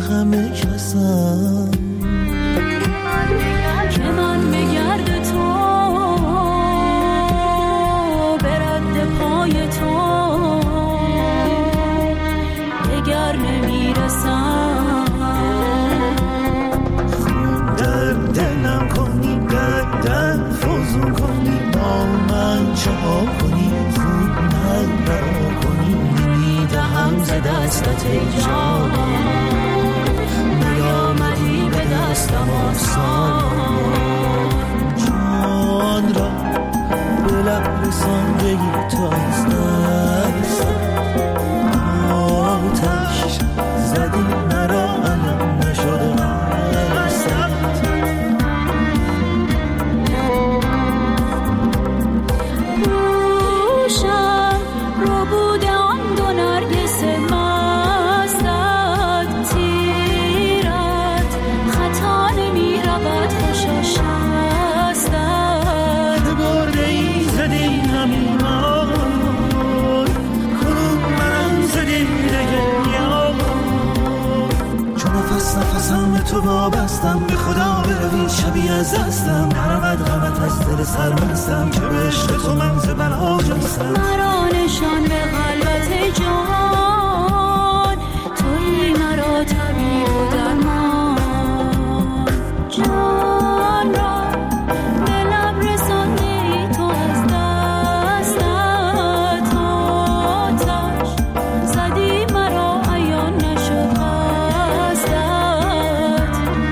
همه کسم که من بگرد تو برد پای تو دگر نمیرسم خون در دلم کنی در فضول کنی با من چه ها کنی زود من رها کنی نمیدهم ز دستت ای جان نیامدی به دستم آسان جان را به لب رسان بگیر تا از دست آتش زدی مرا علم نشده روشم رو بوده آن دو نرگس مستت تیرت خطا نمی رود خوشا شستت برده ای زدی همین آن کنون من زدی دگه یاد چون نفسم به تو وابستم به خدا بروی شبیه از دستم نرود غمت از دل سرمستم که به عشق تو من ز بلا جستم مرا نشان به قلبت جان تویی مرا طبیب و درمان جان را به لب رساندی تو از دستت آتش زدی مرا عیان نشد قصدت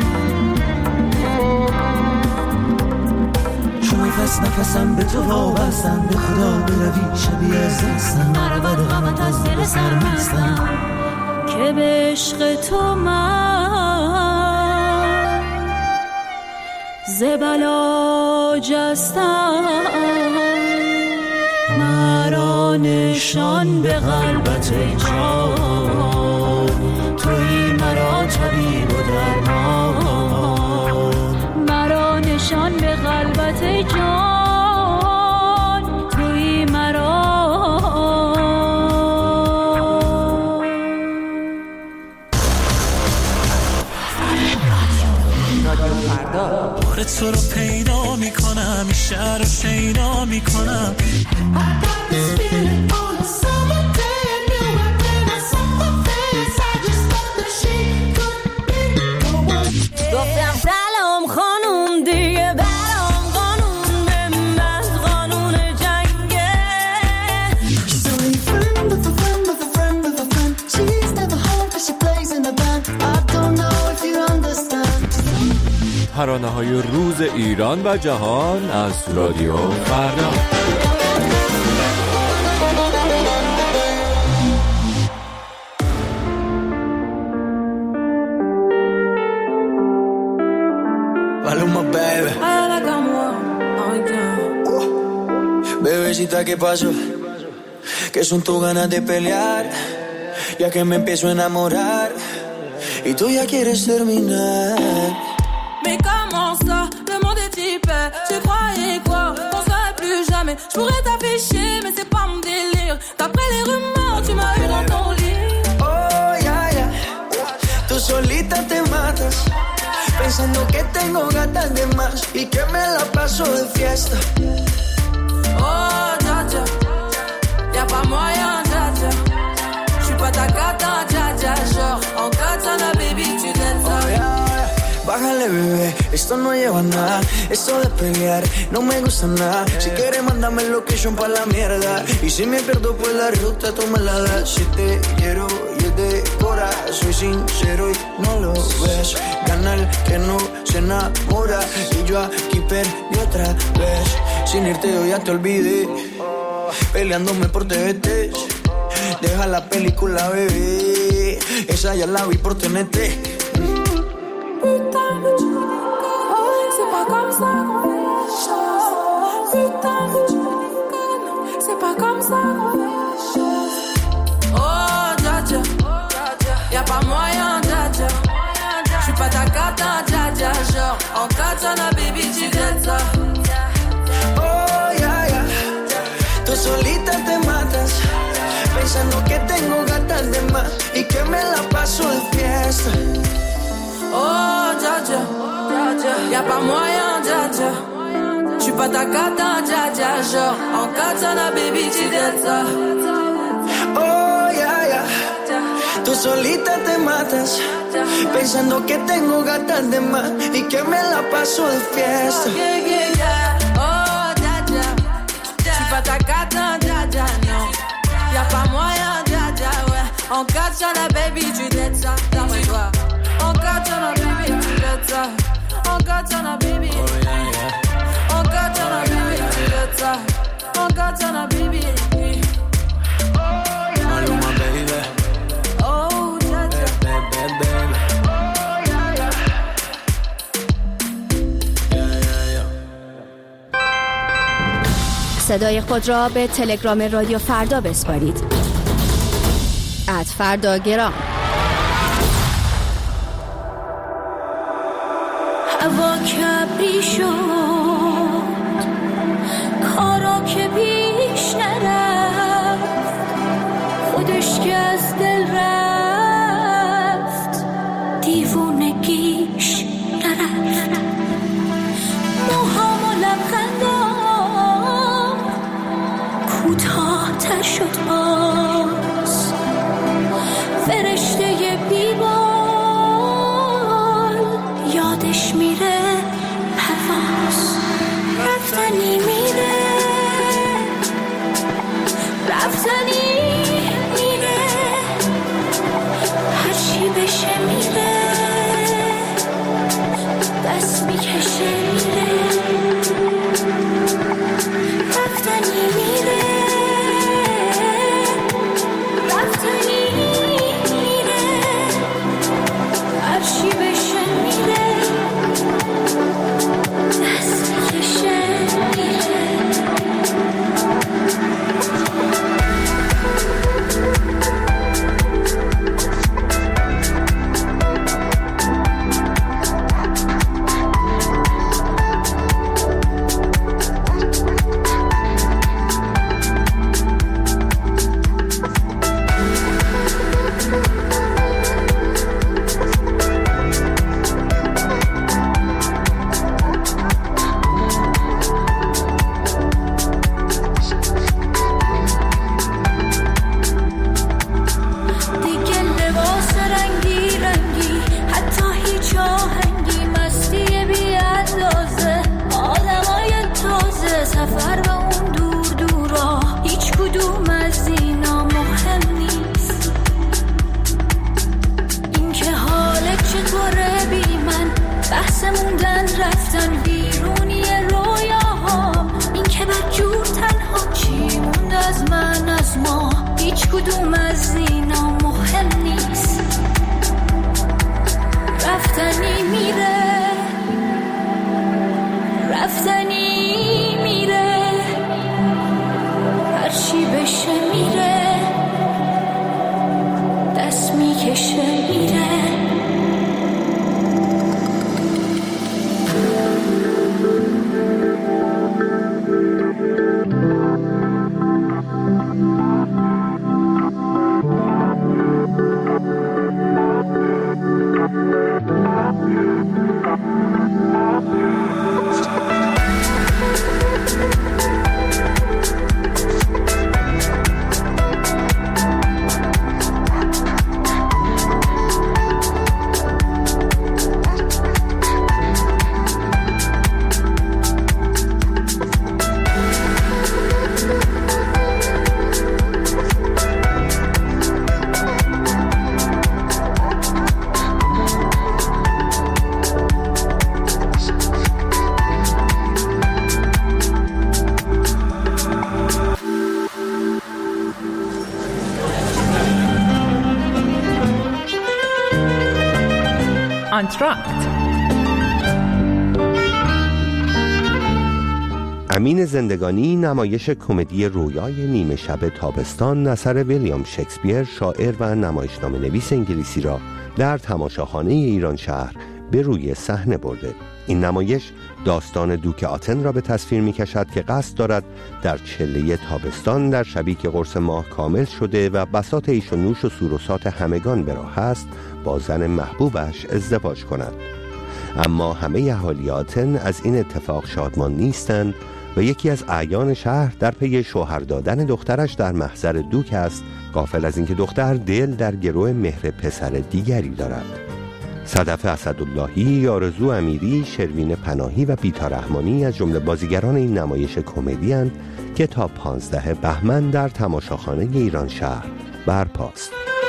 چون نفسم به تو وابستم به خدا بروی شبیه از دستم نرود غمت از دل سرمستم که به عشق تو من ز بلا جستم مرا نشان به قلبت ای جان تویی مرا طبیب و درمان مرا نشان به قلبت ای جان تویی مرا بار تو رو پیدا میکنم این شهر رو شیدا میکنم گفتم سلام خانوم دیگه برام قانون بنداز قانون جنگه She's only friend of a friend of a friend of a friend. She's never home but she plays in a band. I don't know if you understand. ترانه‌های روز ایران و جهان از رادیو فردا. Maluma, baby. Bebecita, ¿qué pasó? Que son tus ganas de pelear, ya que me empiezo a enamorar y tú ya quieres terminar. Mais comment ça, le monde est hyper. Tu croyais quoi, qu'on serait plus jamais. Je pourrais t'afficher, mais c'est pas mon délire. D'après les rumeurs, tu m'as eu dans ton lit. Oh, yeah, yeah. Tú solita te matas, pensando que tengo gatas de más y que me la paso de fiesta. Oh, dja dja, y'a pas moyen, dja dja. J'suis pas ta cata, dja dja. Genre, en katana, baby, tu donnes ça. Oh, yeah, yeah. Bájale, bebé, esto no lleva nada. Esto de pelear no me gusta nada. Si quieres, mándame el location pa' la mierda. Y si me pierdo, pues la ruta tú me la das. Si te quiero y es de cora, soy sincero y no lo ves. Gana el que no se enamora. Y yo aquí perdí otra vez. Sin irte yo ya te olvidé, peleándome por TVT. Deja la película, bebé, esa ya la vi por TNT. Putain, mais tu me déconnes, c'est pas comme ça qu'on fait les choses. Putain, mais tu me déconnes, c'est pas comme ça qu'on fait les choses. Oh, dja dja, y'a pas moyen, dja dja. J'suis pas ta cata, dja dja. Genre, en katana, baby, tu donnes ça. Oh, yeah, yeah. Tú solita te matas, pensando que tengo gatas de más y que me la paso de fiesta. Oh, dja dja, y'a pas moyen, dja dja. J'suis pas ta cata, dja dja. Genre, en katana, baby, tu dettes ça. Oh, yeah, yeah. Tú solita te matas, pensando que tengo gatas de más y que me la paso de fiesta. Yeah, yeah, yeah. Oh, dja dja. J'suis pas ta cata, dja dja, non. Y'a pas moyen, dja dja, ouais. En katana, baby, tu dettes ça. D'après toi. En katana, baby, tu dettes ça. En katana, baby. En katana, baby, tu dettes ça. En katana, baby. Maluma, baby. Oh, dja dja. Baby. صدای خود را به تلگرام رادیو فردا بسپارید. @فرداگرام. هوا کبری شد، کارا که پیش نرفت، خودش که از دل رفت، دیوونگیش نرفت. موهام و لبخندام کوتاه‌تر شد باز، فرشته بیبال یادش میره پرواز. رفتنی میره، رفتنی میره، هرچی بشه میره، دست میکشه میره. رفتنی میره، رفتنی میره، هرچی بشه میره، دست میکشه میره. آنتراکت. امین زندگانی نمایش کمدی رویای نیمه شب تابستان اثر ویلیام شکسپیر شاعر و نمایشنامه نویس انگلیسی را در تماشاخانه ایران شهر به روی صحنه برده. این نمایش داستان دوک آتن را به تصویر می کشد که قصد دارد در چله تابستان در شبی که قرص ماه کامل شده و بساط عیش و نوش و سوروسات همگان به راه است با زن محبوبش ازدواج کند. اما همه اهالی آتن از این اتفاق شادمان نیستند و یکی از اعیان شهر در پی شوهر دادن دخترش در محضر دوک است، غافل از اینکه دختر دل در گرو مهر پسر دیگری دارد. صدف اسداللهی، آرزو امیری، شروین پناهی و بیتا رحمانی از جمله بازیگران این نمایش کمدی اند که تا 15 بهمن در تماشاخانه ایران شهر برپاست.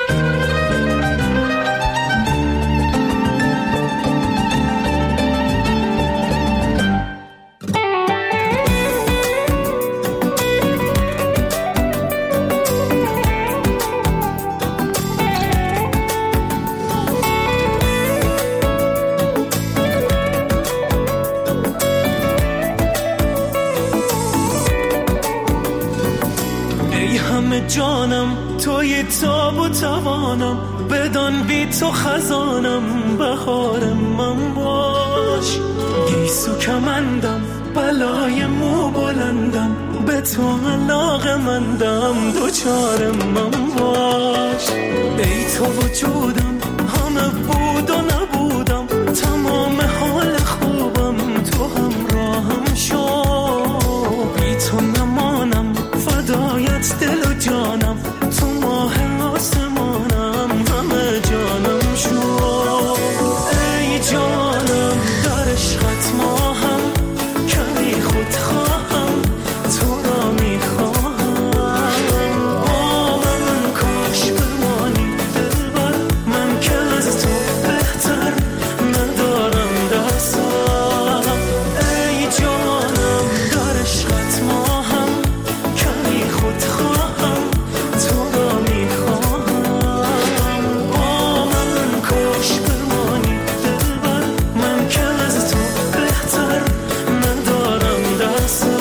جانم توی تاب و توانم، بدان بی تو خزانم، بهار من باش. گیسو کمندم، بلای مو بلندم، به تو علاقه مندم، دوچار من باش. ای تو وجودم، همه بود و نبودم، تمام حال خوبم، تو همراهم شو. بی تو نمانم، فدایت دل و جانم، تو ماه آسمانم، همه جانم شو. ای جانم در عشقت ماهم، کمی خود خواهم، تو را میخواهم. با من کاش بمانی دلبر، من که از تو بهتر ندارم دستم. ای جانم در عشقت ماهم، کمی خود خواهم، تو را میخواهم. با من کاش بمانی دلبر، من که از تو بهتر ندارم دستم.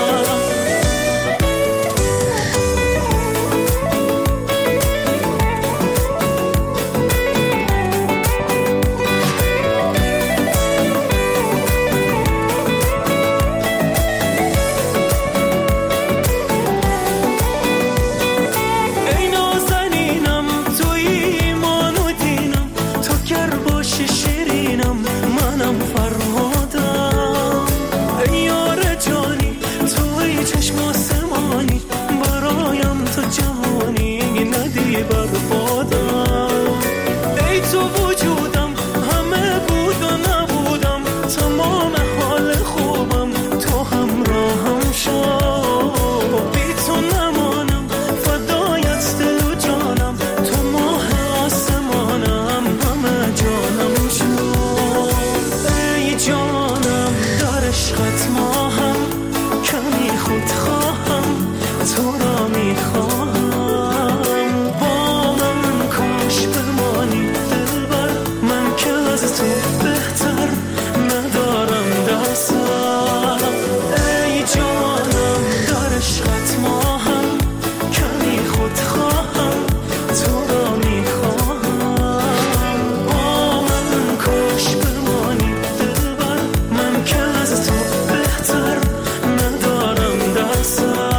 ای نازنینم توی ایمان و دینم، تو گر باشی شیرینم، منم فرهادم. ای یار جانی توی چشم آسمانی، برایم تو جهانی ندی بربادم. ای تو وجودم، همه بود و نبودم، تمام حال خوبم، تو همراهم شو. بی تو نمانم، فدایت دل و جانم، تو ماه آسمانم، همه جانم شو. ای جانم در عشقت ماهم، کمی خود خواهم، تو را میخواهم. با من کاش بمانی دلبر، من که از تو بهتر ندارم دستم. ای جانم در عشقت ماهم، کمی خود خواهم، تو را میخواهم. با من کاش بمانی دلبر، من که از تو بهتر ندارم دستم.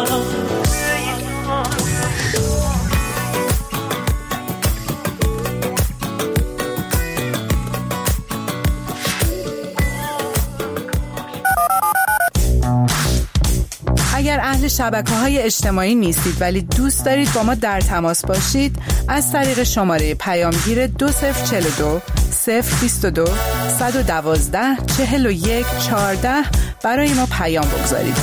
اگر اهل شبکه‌های اجتماعی نیستید ولی دوست دارید با ما در تماس باشید، از طریق شماره پیامگیر 2042 022 112 41 14 برای ما پیام بگذارید.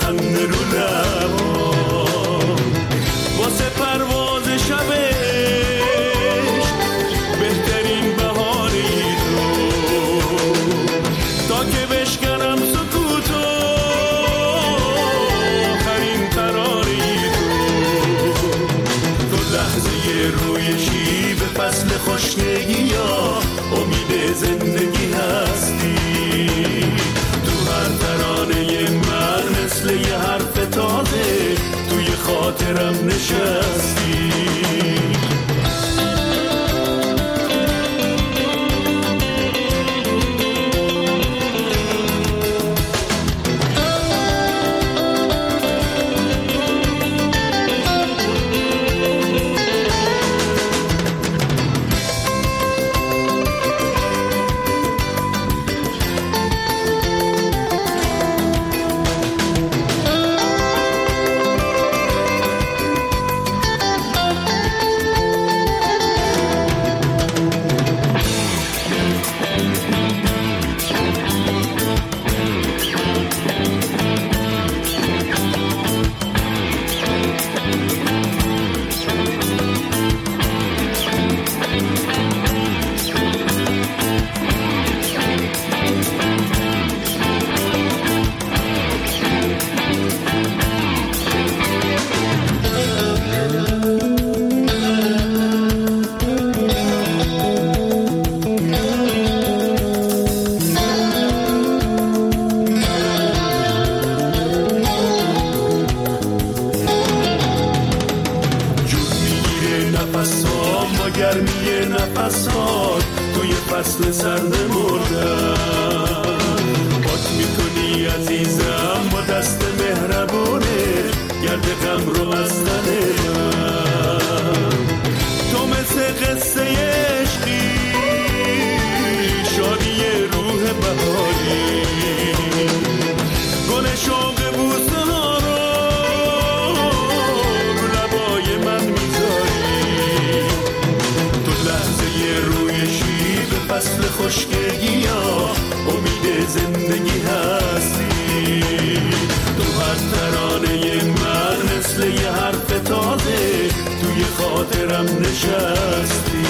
خنده رو لبا واسه پرواز شبش بهترین بهاری تو تا که بشکنم سکوتو آخرین قراری تو لحظه روی شیب فصل خوشنگی یا امید زندگی هستی تو هر ترانه من مثل یه حرف تازه توی خاطرم نشستی فصل سرد مردم پاک میکنی عزیزم با دست مهربونه گرد غم رو از تن من تو مثل قصه عشقی شادی روح بهاری گل شوق بوسه ها رو لبای من میذاری تو لحظه روی شیب فصل خشکگی ها امید زندگی هستی تو هر ترانه من مثل یه حرف تازه توی خاطرم نشستی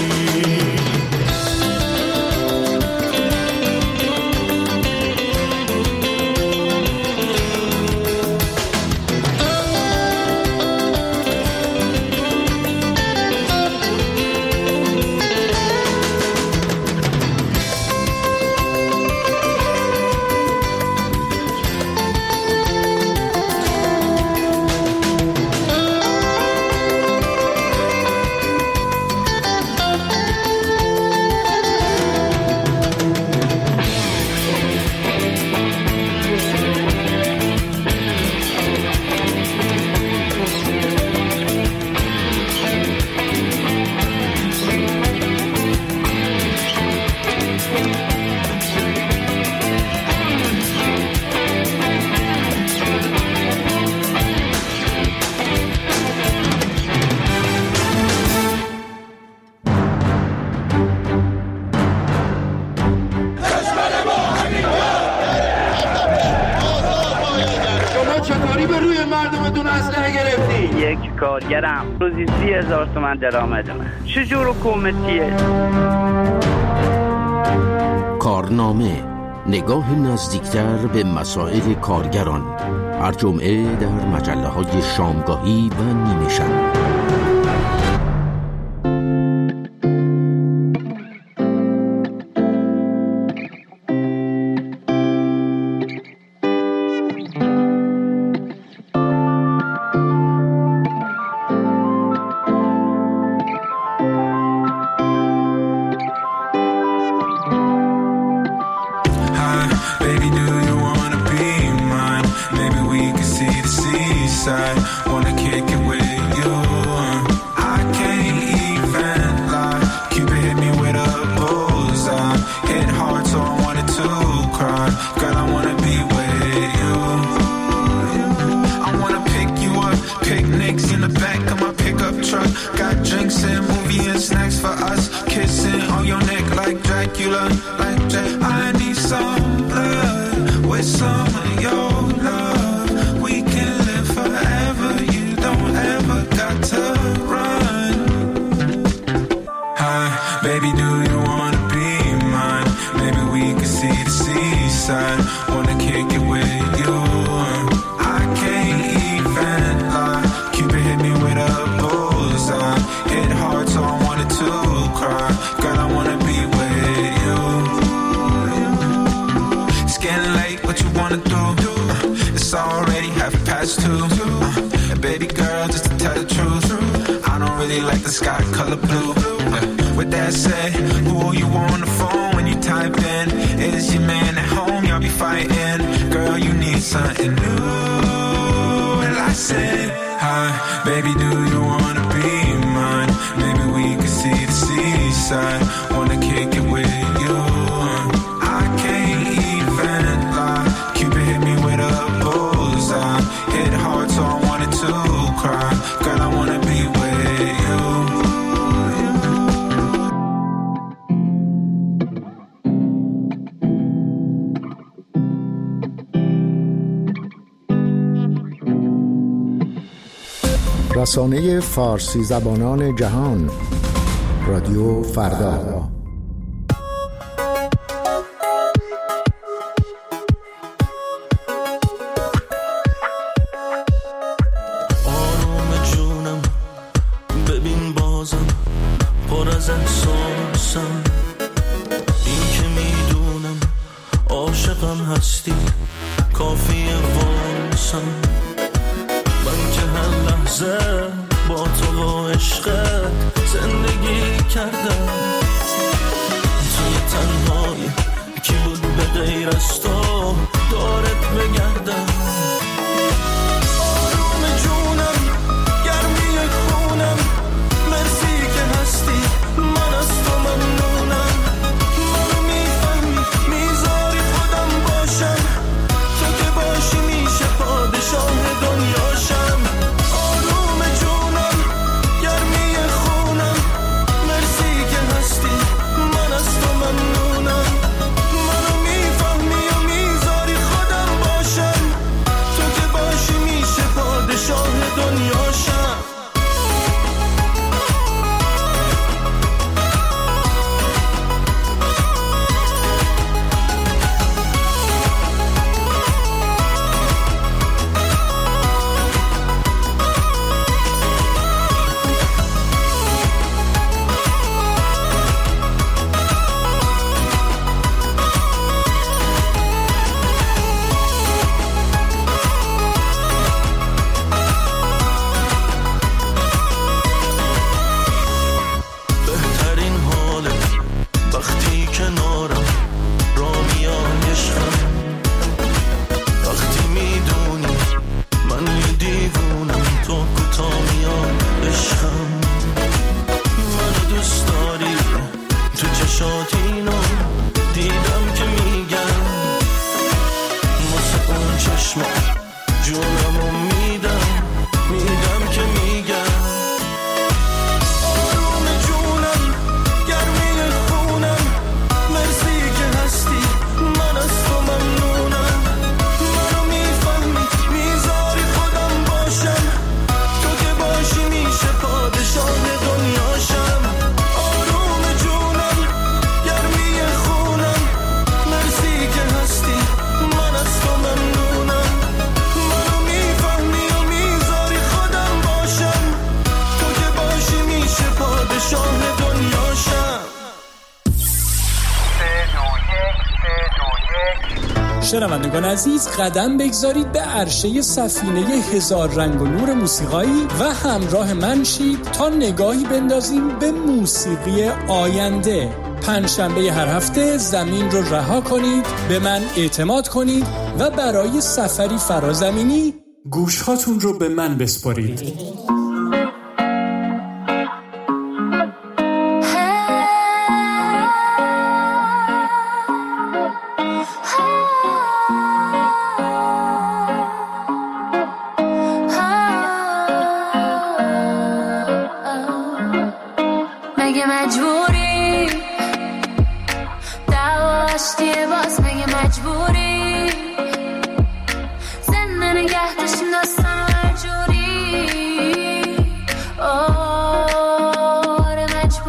کارگرم روزی 30,000 تومان درآمد من چجور حکومتیه؟ کارنامه نگاه نزدیکتر به مسائل کارگران هر جمعه در مجله‌های شامگاهی و نیمه شب. I need some blood with some of your love. We seaside. Wanna kick it with you. I can't even lie. Cupid hit me with a bullseye. Hit hard so I wanted to cry. Girl, I wanna be with you. It's getting late, what you wanna do? It's already 2:30. And baby girl, just to tell the truth, I don't really like the sky color blue. With that said, who you on the phone when you type in? Is your man at home? Y'all be fighting. Girl, you need something new. And I said, hi, baby, do you wanna be mine? Maybe we could see the seaside. Wanna kick it with you. I can't even lie. Cupid hit me with a bullseye. Hit hard so I wanted to cry. Girl, I wanna be with you. رسانه فارسی زبانان جهان، رادیو فردا. آروم جونم ببین بازم پر از احساسم، این که میدونم عاشقم هستی کافیه واسم. من که هر لحظه با تو و عشقت زندگی کردم، توی تنهایی کی بود به غیر از تو دارت بگردم. آروم جونم گرمی خونم، مرسی که هستی من از تو ممنونم. منو میفهمی میذاری خودم باشم، تو که باشی میشه پادشاه دنیاشم. آروم جونم گرمی خونم، مرسی که هستی من از تو ممنونم. منو میفهمی و میذاری خودم باشم، تو که باشی میشه پادشاه دنیاشم. شنوندگان عزیز، قدم بگذارید به عرشه سفینه هزار رنگ و نور موسیقایی و همراه من شید تا نگاهی بندازیم به موسیقی آینده. پنجشنبه هر هفته زمین رو رها کنید، به من اعتماد کنید و برای سفری فرازمینی گوشهاتون رو به من بسپارید.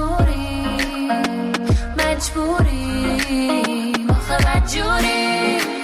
مجبوریم آخه بدجوریم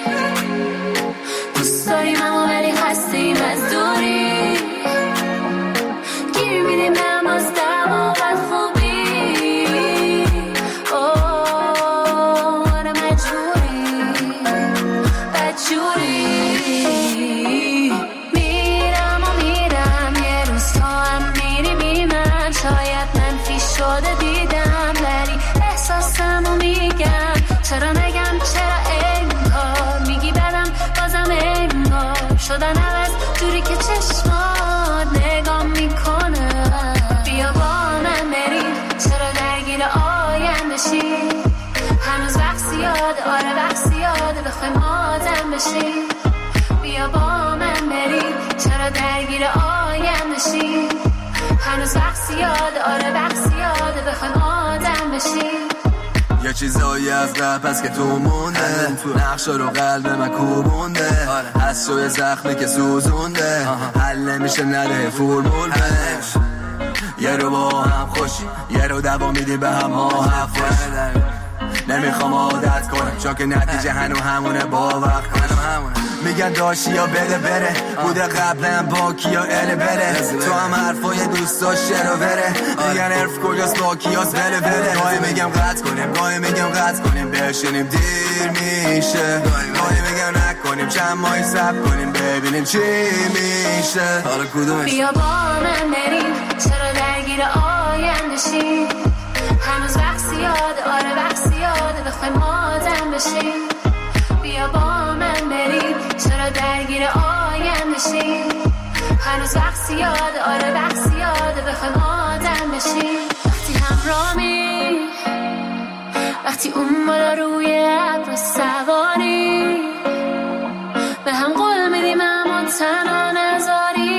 چرا نگم چرا انکار میگی بدم بازم انگار شدن عوض جوری که چشمات نگام میکنه بیا با من بریم چرا درگیر آینده شی هنوز وقت زیاده آره وقت زیاده بخوایم آدم بشیم بیا با من بریم چرا درگیر آینده شی هنوز وقت زیاده آره وقت زیاده بخوایم آدم بشیم یه چیزایی از قبل هست که تو مونده نقشا رو قلب من کوبونده از شوی زخمی که سوزونده حل نمیشه نده فرمول بهش یه رو با هم خوشی یه رو دوا میدی به هم ها حفظ نمیخوام عادت کنم چون که نتیجه هنو همونه باور کنم میگن داشتی یا بده بره بوده قبلا با کیا اله بره تو هم حرفای دوستا شرو بره میگن عرف کجاست با کیاس بله بله گاهی میگم قطع کنیم گاهی میگم قطع کنیم بشینیم دیر میشه گاهی میگم نکنیم چند ماهی صبر کنیم ببینیم چی میشه حالا کدومش بیا با من بریم چرا درگیر آینده شیم هنوز وقت زیاده آره وقت زیاده بخوایم آدم بشیم بیا با من بریم چرا درگیر آینده شیم هنوز وقت زیاده آره وقت زیاده بخوایم آدم بشیم وقتی همراهی وقتی اون بالا روی ابر سواری به هم قول میدیم اما تنها نذاری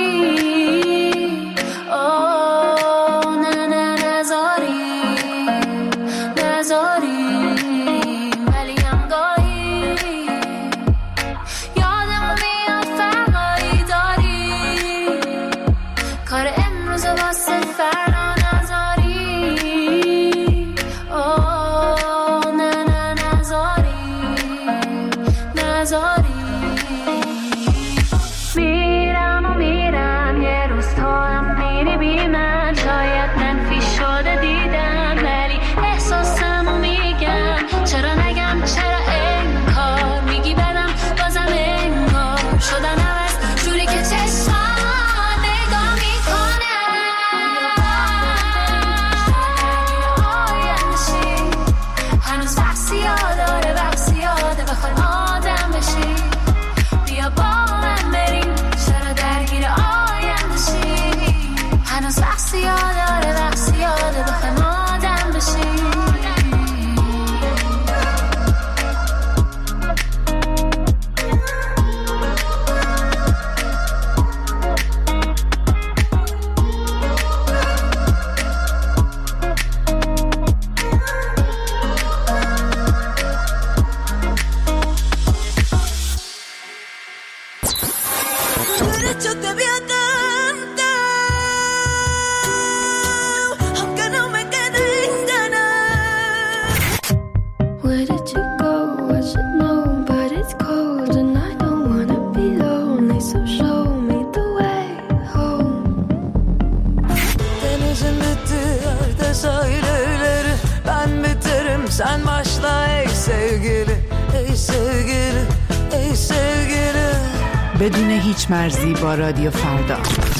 Sen başla ey sevgili, ey sevgili, ey sevgili. بدون هیچ مرزی با رادیو فردا.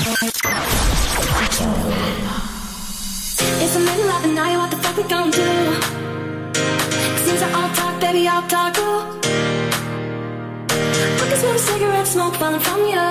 It's the middle of the night, what the fuck we gon' do? Seems like all talk, baby, all talk, ooh. I can smell the cigarette smoke falling from you.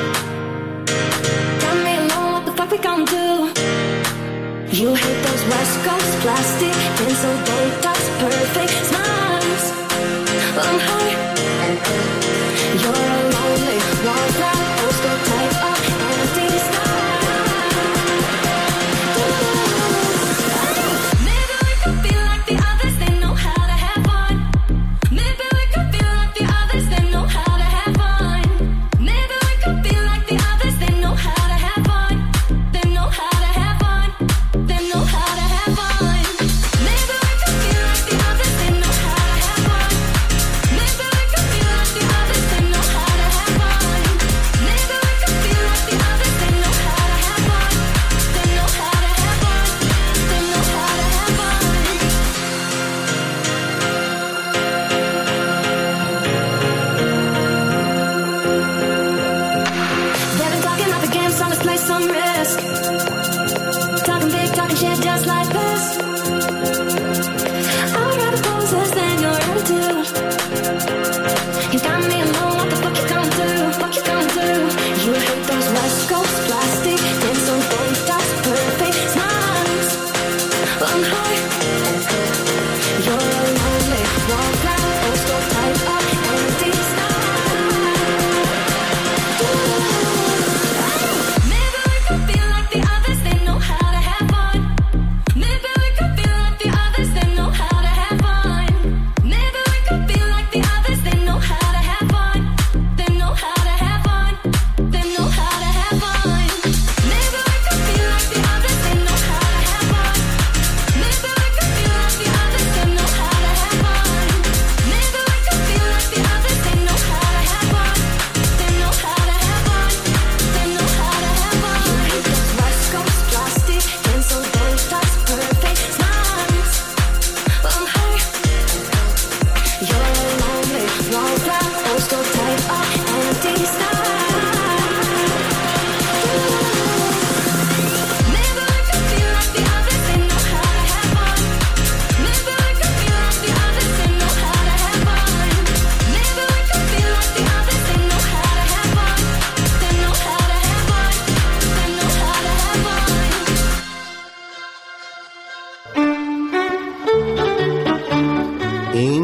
Got me alone, what the fuck we gon' do? You hate those West Coast plastic, pencil, Botox, perfect smiles. I'm high. You're a lonely wallflower, postal type of empty style. Maybe we could be like the others, they know how to have fun. Maybe we could be like the others, they know how to have fun. Maybe we could be like the others, they know how to have fun. They know how to have fun. They know how to have fun. Maybe we could be like the others, they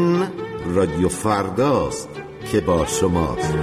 این رادیو فرداست که با شماست.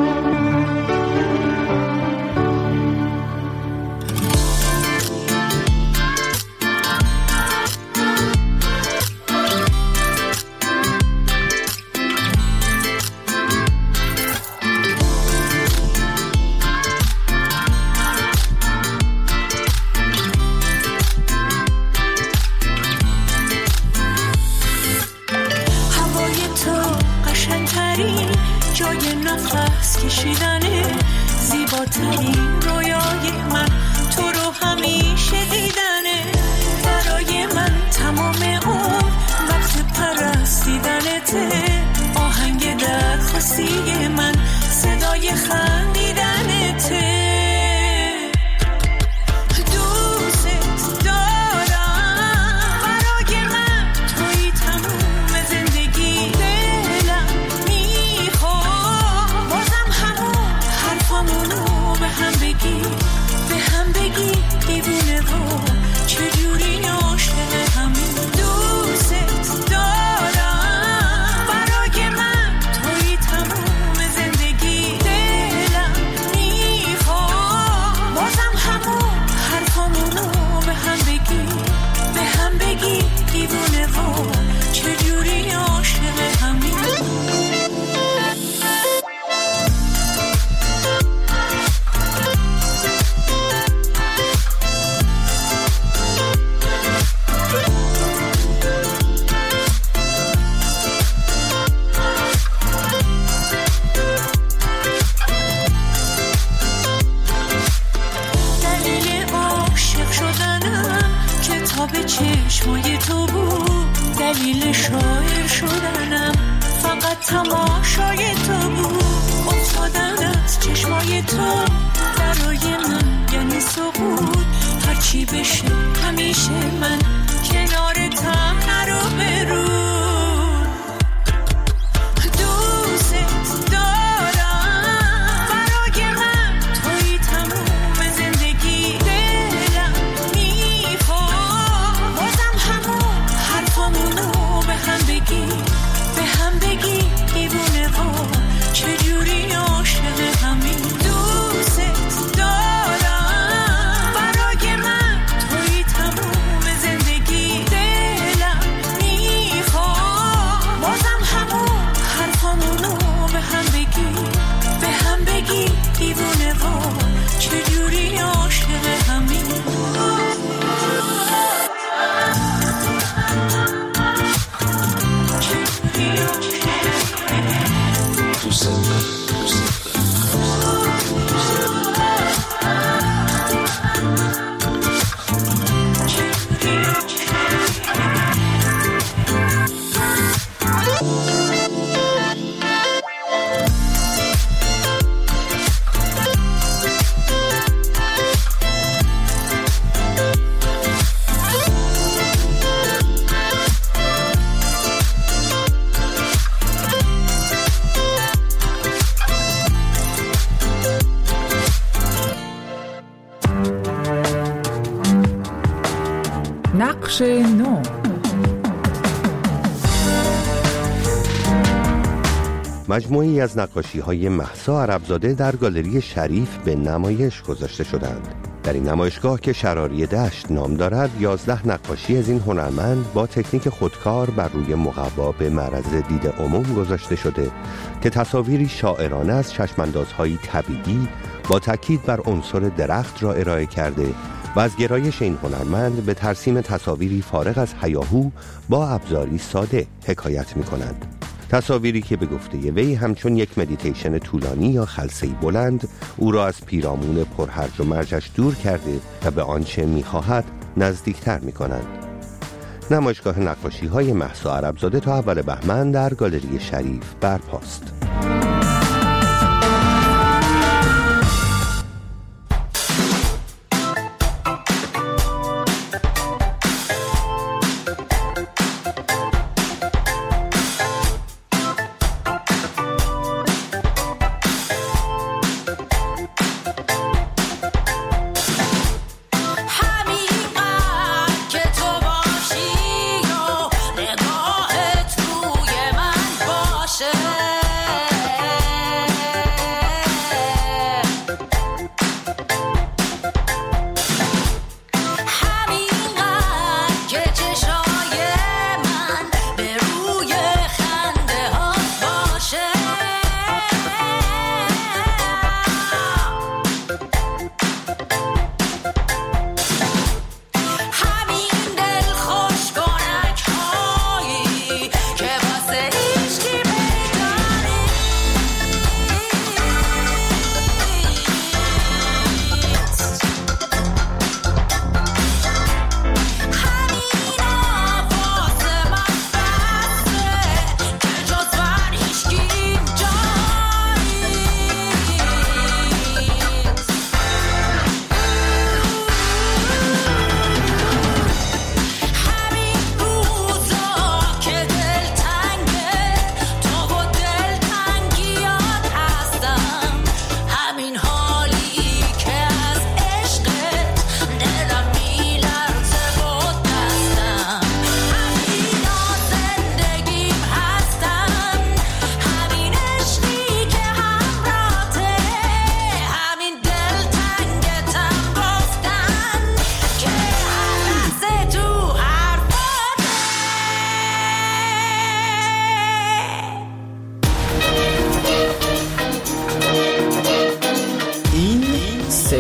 نقش نو. مجموعی از نقاشی‌های مهسا عربزاده در گالری شریف به نمایش گذاشته شدند. در این نمایشگاه که شراری دشت نام دارد، 11 نقاشی از این هنرمند با تکنیک خودکار بر روی مقوا به معرض دید عموم گذاشته شده که تصاویری شاعرانه از چشم‌اندازهای طبیعی با تاکید بر عنصر درخت را ارائه کرده و از گرایش این هنرمند به ترسیم تصاویری فارغ از هیاهو با ابزاری ساده حکایت می‌کنند. تصاویری که به گفته وی همچون یک مدیتیشن طولانی یا خلسه‌ای بلند او را از پیرامون پرهرج و مرجش دور کرده و به آنچه می‌خواهد نزدیکتر می‌کنند. نمایشگاه نقاشی‌های مهسا عربزاده تا اول بهمن در گالری شریف برپاست. که تو باشی و نگاهت روی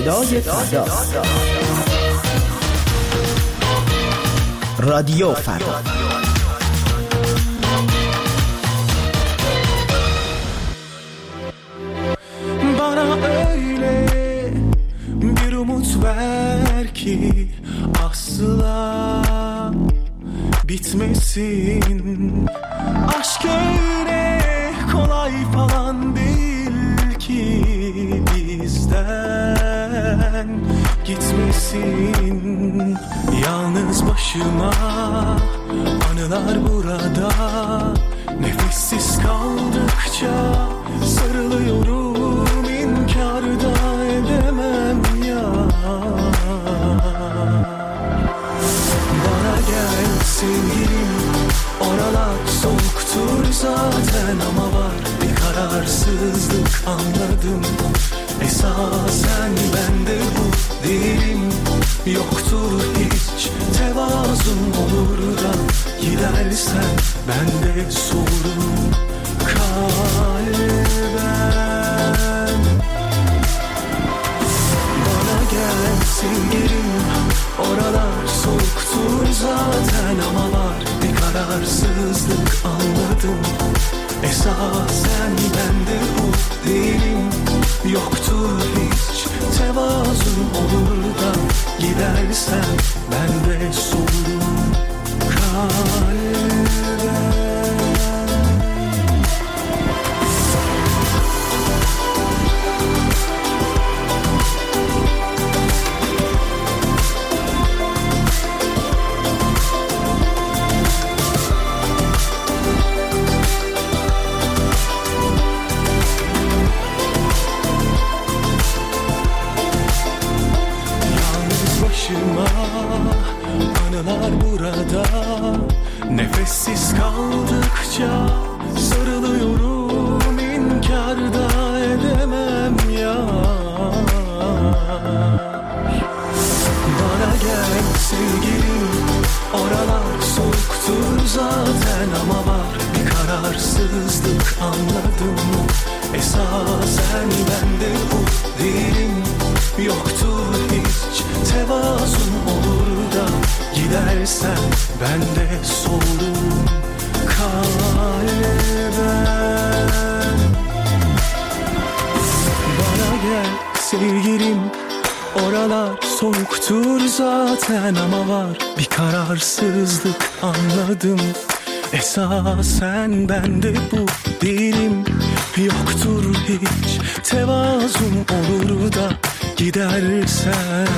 صدای فردا. رادیو فردا. Bana öyle bir umut ver ki asla bitmesin. Aşk öyle kolay falan değil ki bizden gitmesin. Yalnız başıma anılar burada, nefessiz kaldıkça sarılıyorum, inkar da edemem ya. Bana gel sevgilim, oralar soğuktur zaten ama var bir kararsızlık anladım. Esasen bende bu değilim, yoktur hiç tevazum, olur da gidersen bende sorun kalben. Bana gel sevgilim, oralar soğuktur zaten ama var bir kararsızlık anladım. Esasen bende bu değilim, yoktur hiç tevazum, olur da gidersen bende sorun kalben. Anılar burada, nefessiz kaldıkça sarılıyorum, inkar da edemem ya. Bana gel sevgilim, oralar soğuktur zaten ama var bir kararsızlık anladım. Esasen bende bu değilim, yoktur hiç tevazum, olur da gidersen bende sorun kalben. Bana gel sevgilim, oralar soğuktur zaten ama var bir kararsızlık anladım. Esasen bende bu değilim, yoktur hiç tevazum, olur da gidersen.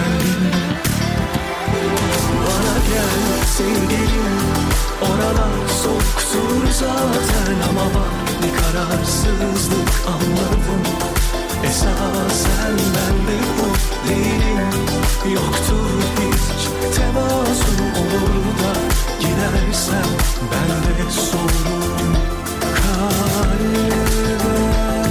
Bana gel sevgilim, oralar soğuktur zaten ama var bir kararsızlık anladım. Esasen bende bu değilim, yoktur hiç tevazum, olur da gidersen bende sorun kalben.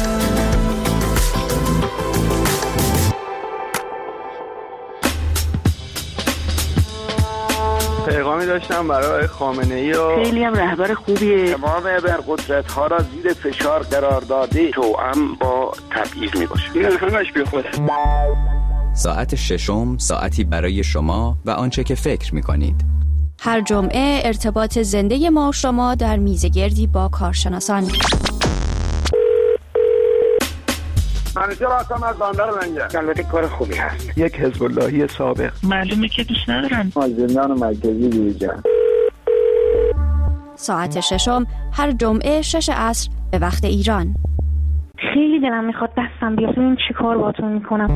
پیغامی داشتم برای خامنه‌ای و خیلی هم رهبر خوبیه. تمام ابرقدرت‌ها را زیر فشار قرار داده، توأم با تبعیض میباشه. این همش بیخوده. ساعت ششم، ساعتی برای شما و آنچه که فکر می‌کنید. هر جمعه ارتباط زنده ما و شما در میزگردی با کارشناسان. منیژه راستم از باندر لنگه. البته کار خوبی هست. یک حزب اللهی سابق. معلومه که دوست ندارن. زندان مرکزی بیرجن. ساعت ششم هر جمعه 6 عصر به وقت ایران. خیلی دلم میخواد دستم بیاد، این چی کار باتون میکنم.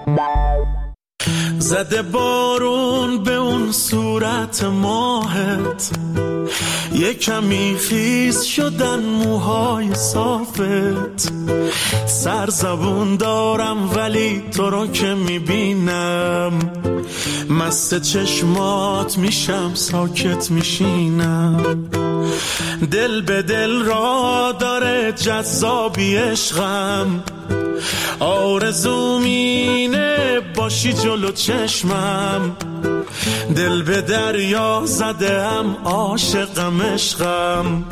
زده بارون به اون صورت ماهت، یه کمی خیس شدن موهای صافت. سرزبون دارم ولی تو رو که میبینم، مست چشمات میشم ساکت میشینم. دل به دل را داره جذابی عشقم، آرزوم اینه باشی جلو چشمم. دل به دریا زدم عاشقم عشقم،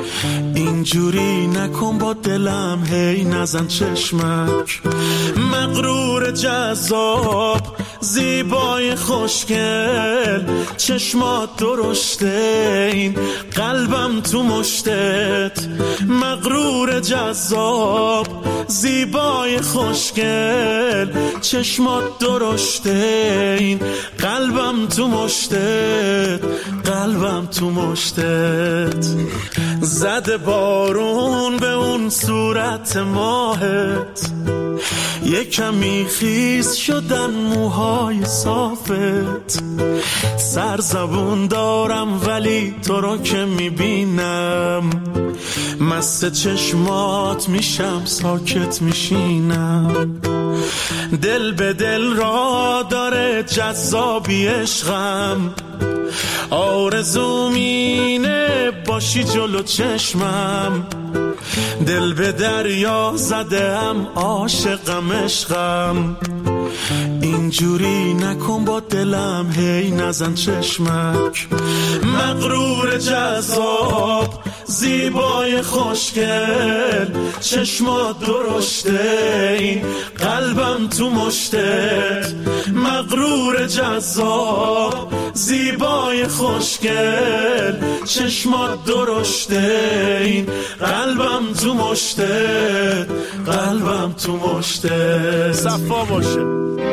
اینجوری نکن با دلم، هی نزن چشمک. مغرور جذاب زیبای خوشگل، چشمات درشته این قلبم تو مشتت. مغرور جذاب زیبای خوشگل، چشمات درشته این قلبم تو مشتت. قلبم تو مشتت. زده بارون به اون صورت ماهت، یه کمی خیس شدن موهای صافت. سرزبون دارم ولی تو رو که میبینم، مست چشمات میشم ساکت میشینم. دل به دل را داره جذابی عشقم، آرزوم اینه باشی جلو چشمم. دل به دریا زدم عاشقم عشقم. اینجوری نکن با دلم، هی نزن چشمک. مغرور جذاب زیبای خوشگل، چشمات درشته این قلبم تو مشتت. مغرور جذاب زیبای خوشگل، چشمات درشته این قلبم تو مشتت. قلبم تو مشتت. صفا باشه.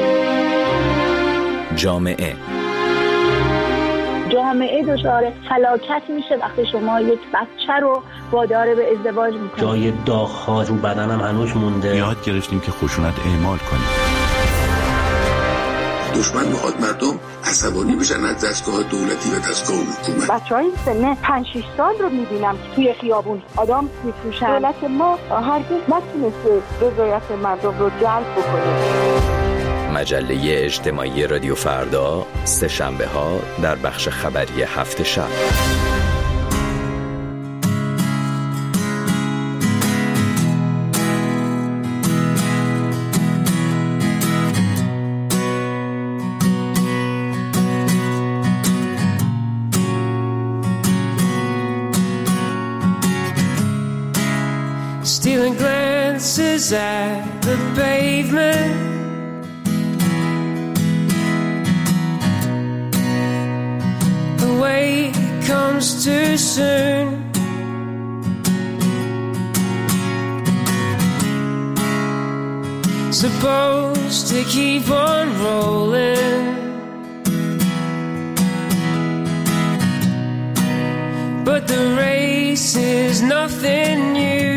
جامعه دچار فلاکت میشه وقتی شما یک بچه رو وادار به ازدواج میکنید. جای داغ‌ها رو بدنم هنوز مونده. یاد گرفتیم که خشونت اعمال کنیم. دشمن میخواد مردم عصبانی بشن از دستگاه دولتی و دستگاه حکومت. بچهای سن 5-6 سال رو میبینم که توی خیابون آدم میفروشن. دولت ما هرگز نتونسته رضایت مردم رو جلب بکنه. مجله اجتماعی رادیو فردا، سه شنبه ها در بخش خبری هفت شب. Stealing glances at the pavement, the way comes too soon. Supposed to keep on rolling, but the race is nothing new.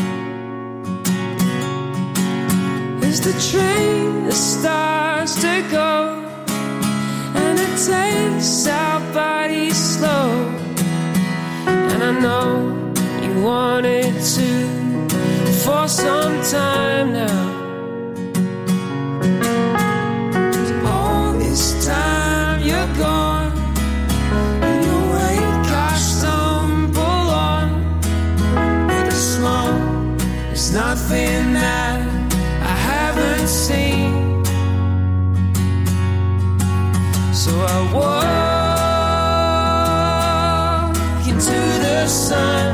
As the train that starts to go, and it takes our bodies slow, and I know you wanted to for some time now. All this time you're gone, and your weight I stumble on, but the smoke is nothing that I haven't seen. So I walk into the sun.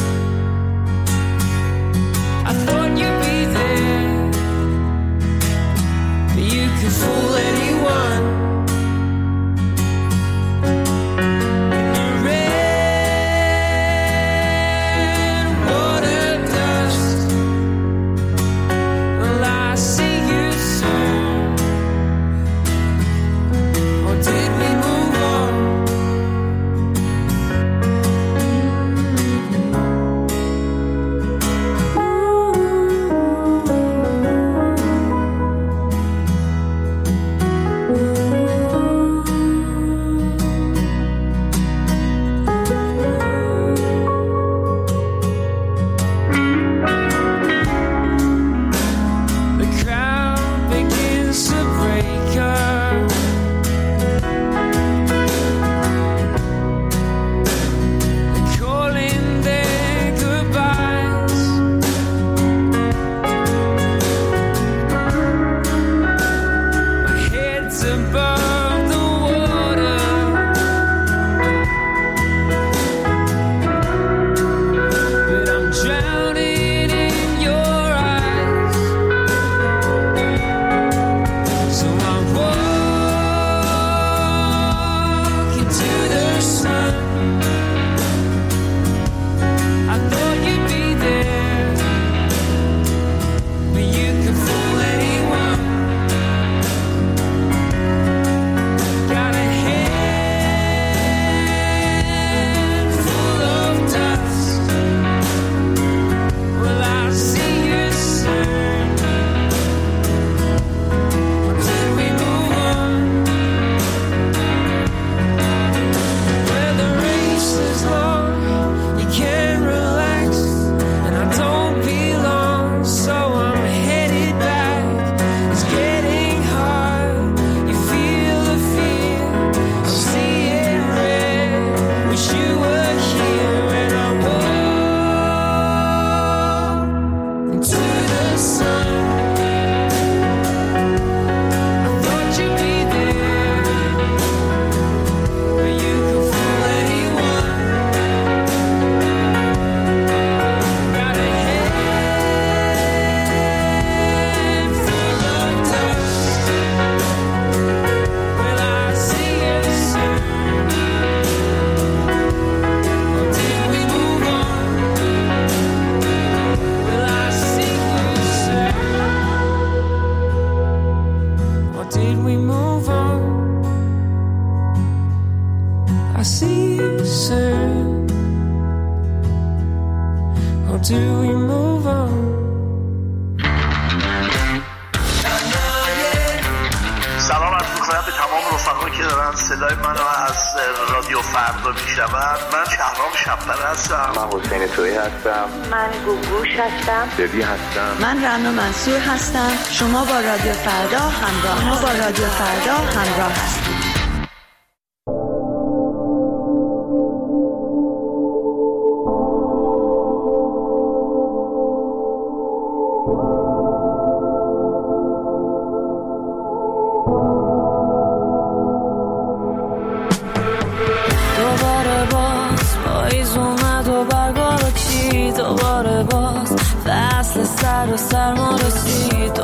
I thought you'd be there, but you could fool anyone. And you ran water dust, do we move on? سلام عرض می‌کنم به تمام رفقایی که دارن صدای منو از رادیو فردا میشنون. من شهرام شب‌پر هستم. من حسین تویی هستم. من گوگوش هستم. دبی هستم. من رنا منصور هستم. شما با رادیو فردا همراه هستید. فصل سر و سرما رسید.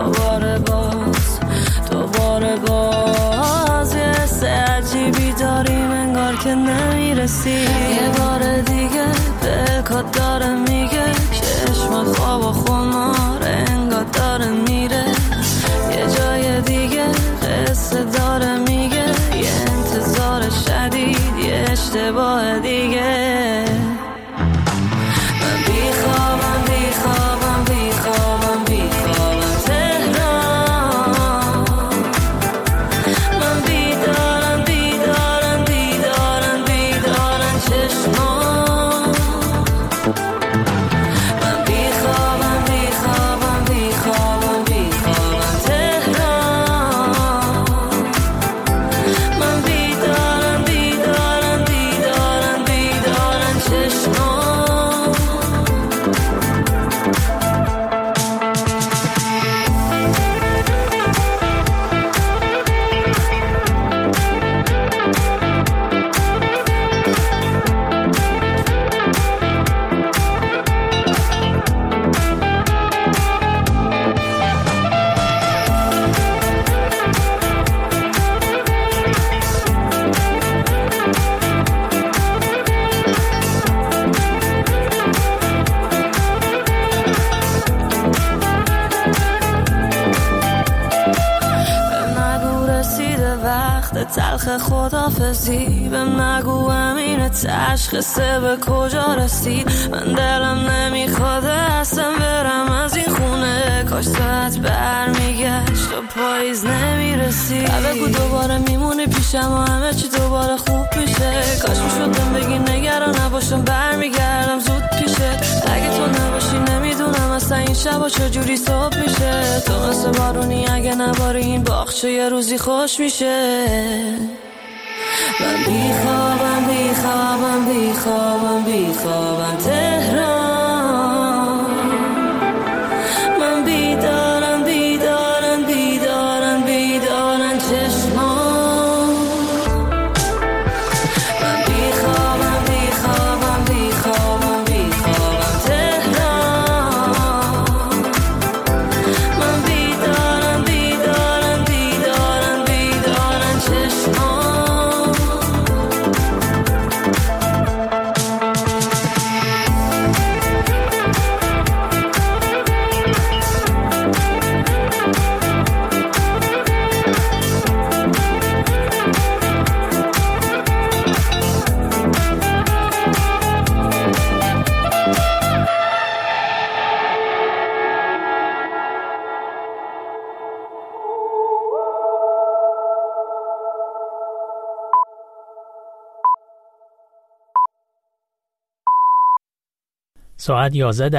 دوباره باز یه حس عجیبی داریم انگار که نمیرسی. یه بار دیگه بلکات داره میگه چشمات خواب و خمار انگار داره میره. یه جای دیگه قصه داره میگه یه انتظار شدید یه اشتباه دیگه. من بیخوابم تهران. من بیدارم چشمان. من بیخوابم تهران. من بیدارم چشمان. تلخ خدافزی بهم نگو امین تشخیصه به کجا رسید. من دلم نمیخواد اصلا برم از این خونه. کاش ساعت برمیگشت و پاییز نمیرسید. بگو دوباره میمونی پیشم و همه چی دوباره خوب میشه. کاش میشدم بگی نگران نباشم برمیگردم زود پیشه. اگه تو نباشی نمیدونم اصلا این شبا چجوری صبح میشه. تو مثل بارونی اگه نباری این باغچه یه روزی خوش میشه. من بیخوابم تهران. من بیدارم چشمان. من بیخوابم تهران. من بیدارم چشمان. ساعت 11